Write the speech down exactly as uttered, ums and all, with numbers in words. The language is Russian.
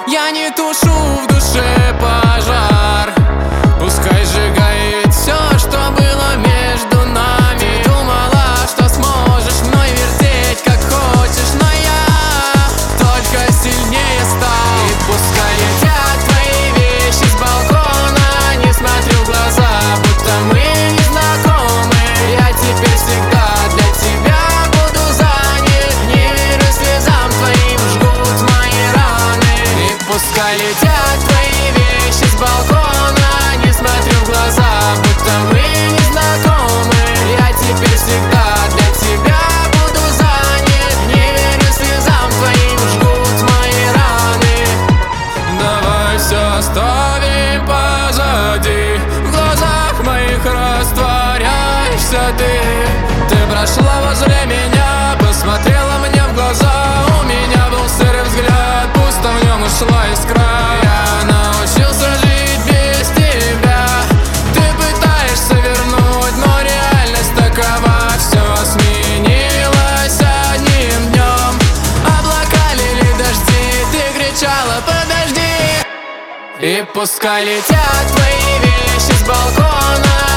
Я не тушу в душе пожар, пускай сжигает все, что было между нами. Ты думала, что сможешь мной вертеть как хочешь, но я только сильнее стал. И пускай летят твои вещи с балкона, не смотрю в глаза, будто мы не знакомы. Я теперь всегда для тебя буду занят, не верю слезам твоим, жгут мои раны. И пускай летят твои вещи с балкона, не смотрю в глаза, будто мы не знакомы. Я теперь всегда для тебя буду занят, не верю слезам твоим, жгут мои раны. Давай все оставим позади, в глазах моих растворяешься ты. Ты прошла возле меня, посмотрела мне в глаза. У меня был серый взгляд, пусто в нем ушла искра. Я научился жить без тебя. Ты пытаешься вернуть, но реальность такова. Все сменилось одним днем. Облака лили дожди, ты кричала подожди. И пускай летят твои вещи с балкона,